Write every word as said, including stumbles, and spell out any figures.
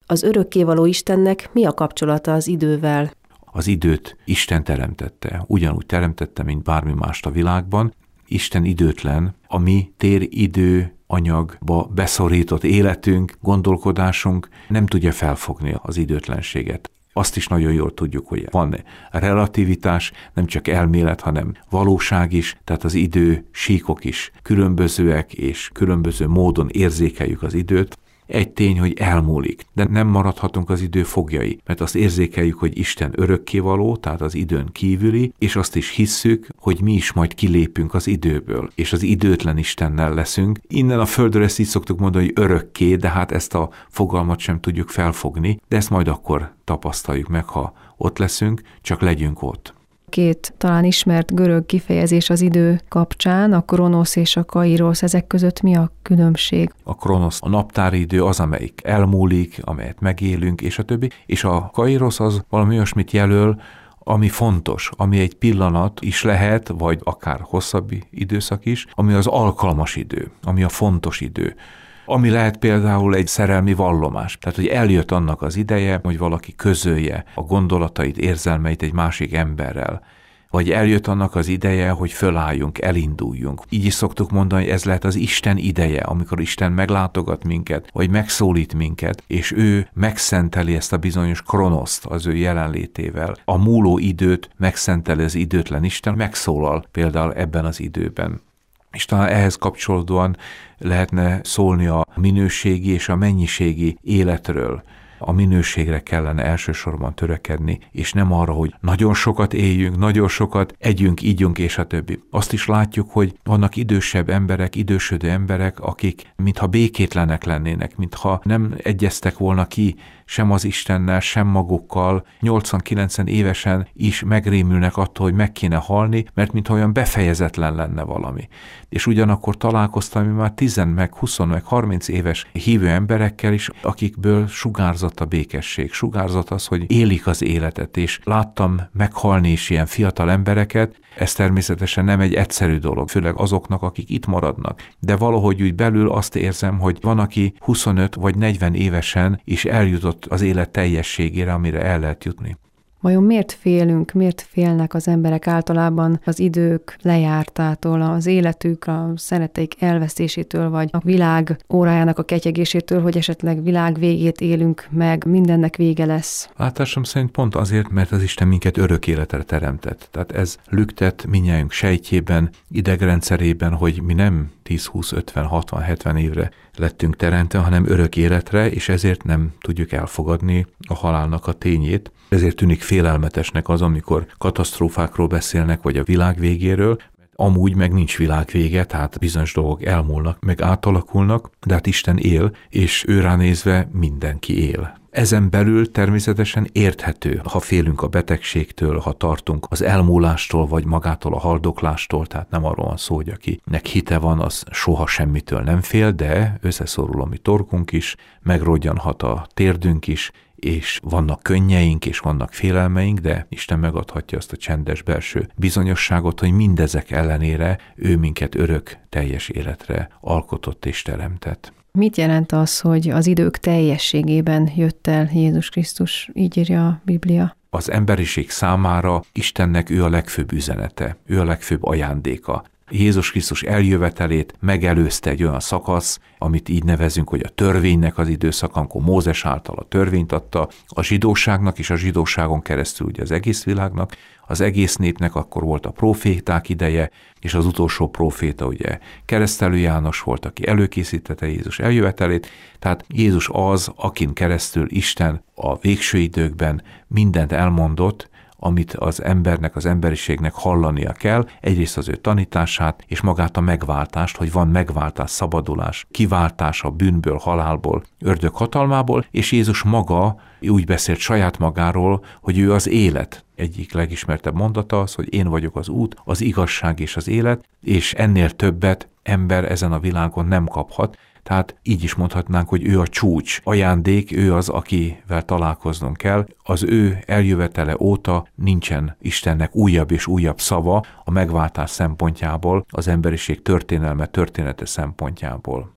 Az örökkévaló Istennek mi a kapcsolata az idővel? Az időt Isten teremtette, ugyanúgy teremtette, mint bármi mást a világban. Isten időtlen, a mi téridő anyagba beszorított életünk, gondolkodásunk nem tudja felfogni az időtlenséget. Azt is nagyon jól tudjuk, hogy van relativitás, nem csak elmélet, hanem valóság is, tehát az idő síkok is különbözőek, és különböző módon érzékeljük az időt. Egy tény, hogy elmúlik, de nem maradhatunk az idő foglyai, mert azt érzékeljük, hogy Isten örökkévaló, tehát az időn kívüli, és azt is hisszük, hogy mi is majd kilépünk az időből, és az időtlen Istennel leszünk. Innen a földről ezt így szoktuk mondani, hogy örökké, de hát ezt a fogalmat sem tudjuk felfogni, de ezt majd akkor tapasztaljuk meg, ha ott leszünk, csak legyünk ott. Két talán ismert görög kifejezés az idő kapcsán, a kronosz és a kairosz, ezek között mi a különbség? A kronosz, a naptári idő az, amelyik elmúlik, amelyet megélünk, és a többi, és a kairosz az valami olyasmit jelöl, ami fontos, ami egy pillanat is lehet, vagy akár hosszabb időszak is, ami az alkalmas idő, ami a fontos idő. Ami lehet például egy szerelmi vallomás. Tehát, hogy eljött annak az ideje, hogy valaki közölje a gondolatait, érzelmeit egy másik emberrel. Vagy eljött annak az ideje, hogy fölálljunk, elinduljunk. Így is szoktuk mondani, hogy ez lehet az Isten ideje, amikor Isten meglátogat minket, vagy megszólít minket, és ő megszenteli ezt a bizonyos kronoszt az ő jelenlétével. A múló időt megszenteli az időtlen Isten, megszólal például ebben az időben. És talán ehhez kapcsolódóan lehetne szólni a minőségi és a mennyiségi életről. A minőségre kellene elsősorban törekedni, és nem arra, hogy nagyon sokat éljünk, nagyon sokat együnk, ígyunk, és a többi. Azt is látjuk, hogy vannak idősebb emberek, idősödő emberek, akik mintha békétlenek lennének, mintha nem egyeztek volna ki sem az Istennel, sem magukkal, nyolcvan-kilencven évesen is megrémülnek attól, hogy meg kéne halni, mert mintha olyan befejezetlen lenne valami. És ugyanakkor találkoztam már tíz, meg húsz, meg harminc éves hívő emberekkel is, akikből sugárzott a békesség, sugárzott az, hogy élik az életet, és láttam meghalni is ilyen fiatal embereket. Ez természetesen nem egy egyszerű dolog, főleg azoknak, akik itt maradnak. De valahogy úgy belül azt érzem, hogy van, aki huszonöt vagy negyven évesen is eljutott az élet teljességére, amire el lehet jutni. Vajon miért félünk, miért félnek az emberek általában az idők lejártától, az életük, a szeretteik elvesztésétől, vagy a világ órájának a ketyegésétől, hogy esetleg világ végét élünk meg, mindennek vége lesz? Látásom szerint pont azért, mert az Isten minket örök életre teremtett. Tehát ez lüktet mindnyájunk sejtjében, idegrendszerében, hogy mi nem tíz, húsz, ötven, hatvan, hetven évre lettünk teremtve, hanem örök életre, és ezért nem tudjuk elfogadni a halálnak a tényét. Ezért tűnik félelmetesnek az, amikor katasztrófákról beszélnek, vagy a világ végéről. Amúgy meg nincs világ vége, tehát bizonyos dolgok elmúlnak, meg átalakulnak, de hát Isten él, és ő ránézve mindenki él. Ezen belül természetesen érthető, ha félünk a betegségtől, ha tartunk az elmúlástól, vagy magától a haldoklástól, tehát nem arról van szó, hogy akinek hite van, az soha semmitől nem fél, de összeszorul a mi torkunk is, megrodjanhat a térdünk is, és vannak könnyeink, és vannak félelmeink, de Isten megadhatja azt a csendes belső bizonyosságot, hogy mindezek ellenére ő minket örök, teljes életre alkotott és teremtett. Mit jelent az, hogy az idők teljességében jött el Jézus Krisztus, így írja a Biblia? Az emberiség számára Istennek ő a legfőbb üzenete, ő a legfőbb ajándéka. Jézus Krisztus eljövetelét megelőzte egy olyan szakasz, amit így nevezünk, hogy a törvénynek az időszak, amikor Mózes által a törvényt adta a zsidóságnak, és a zsidóságon keresztül ugye az egész világnak, az egész népnek akkor volt a próféták ideje, és az utolsó próféta ugye Keresztelő János volt, aki előkészítette Jézus eljövetelét, tehát Jézus az, akin keresztül Isten a végső időkben mindent elmondott, amit az embernek, az emberiségnek hallania kell, egyrészt az ő tanítását, és magát a megváltást, hogy van megváltás, szabadulás, kiváltás a bűnből, halálból, ördög hatalmából, és Jézus maga úgy beszélt saját magáról, hogy ő az élet. Egyik legismertebb mondata az, hogy én vagyok az út, az igazság és az élet, és ennél többet ember ezen a világon nem kaphat. Tehát így is mondhatnánk, hogy ő a csúcs ajándék, ő az, akivel találkoznunk kell. Az ő eljövetele óta nincsen Istennek újabb és újabb szava a megváltás szempontjából, az emberiség történelme, története szempontjából.